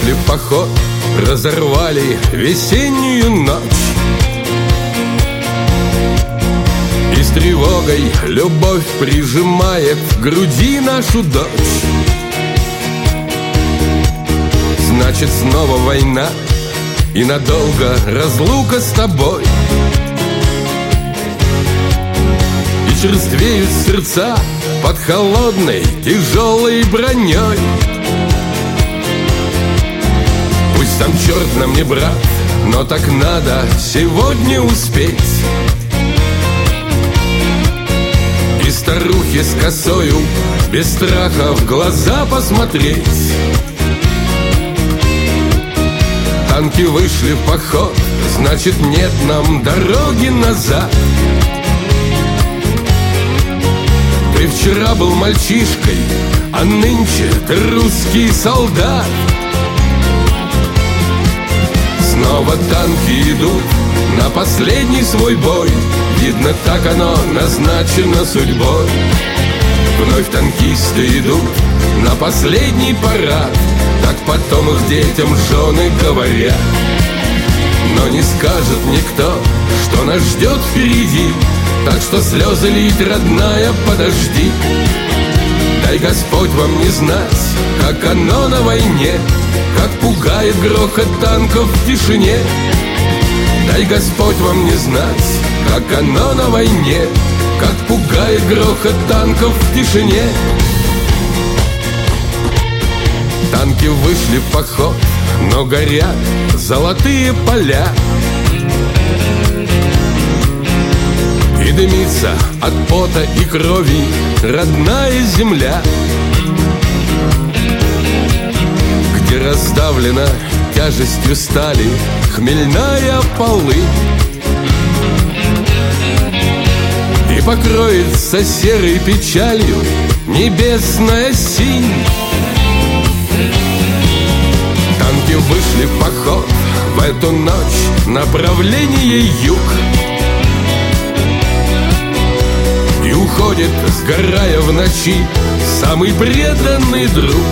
вышли в поход, разорвали весеннюю ночь. И с тревогой любовь прижимает к груди нашу дочь. Значит, снова война и надолго разлука с тобой. И черствеют сердца под холодной тяжелой броней. Пусть сам черт нам не брат, но так надо сегодня успеть. И старухе с косою без страха в глаза посмотреть. Танки вышли в поход, значит, нет нам дороги назад. Ты вчера был мальчишкой, а нынче ты русский солдат. Снова танки идут на последний свой бой. Видно, так оно назначено судьбой. Вновь танкисты идут на последний парад. Так потом их детям жены говорят. Но не скажет никто, что нас ждет впереди. Так что слезы лить, родная, подожди. Дай Господь вам не знать, как оно на войне, как пугает грохот танков в тишине. Дай Господь вам не знать, как оно на войне, как пугает грохот танков в тишине. Танки вышли в поход, но горят золотые поля. И дымится от пота и крови родная земля, где раздавлена тяжестью стали хмельная полынь. И покроется серой печалью небесная синь. Танки вышли в поход в эту ночь, направление юг. И уходит, сгорая в ночи, самый преданный друг.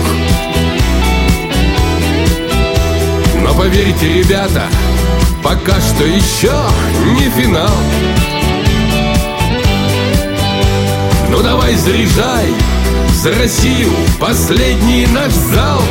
Но поверьте, ребята, пока что еще не финал. Ну давай заряжай за Россию последний наш залп.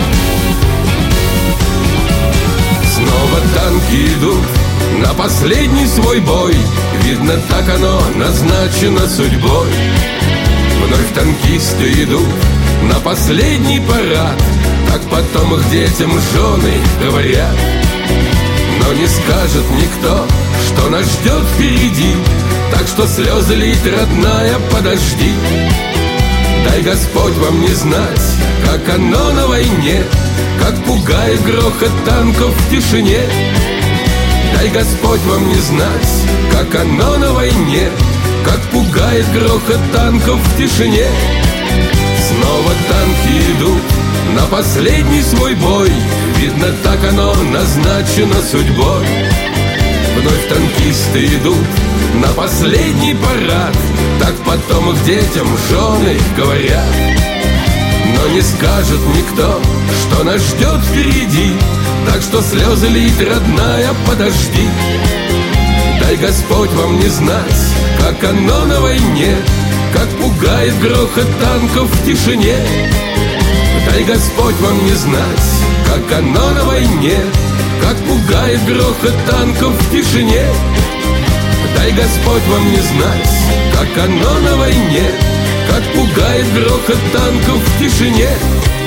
Снова танки идут на последний свой бой. Видно, так оно назначено судьбой. Вновь танкисты идут на последний парад. Так потом их детям жены говорят. Но не скажет никто, что нас ждет впереди. Так что слезы лить, родная, подожди. Дай Господь вам не знать, как оно на войне, как пугает грохот танков в тишине. Дай Господь вам не знать, как оно на войне, как пугает грохот танков в тишине. Снова танки идут на последний свой бой. Видно, так оно назначено судьбой. Вновь танкисты идут на последний парад. Так потом их детям жены говорят. Но не скажет никто, что нас ждет впереди. Так что слезы лить, родная, подожди. Дай Господь вам не знать, как оно на войне, как пугает грохот танков в тишине. Дай Господь вам не знать, как оно на войне, как пугает грохот танков в тишине. Дай Господь вам не знать, как оно на войне, как пугает грохот танков в тишине.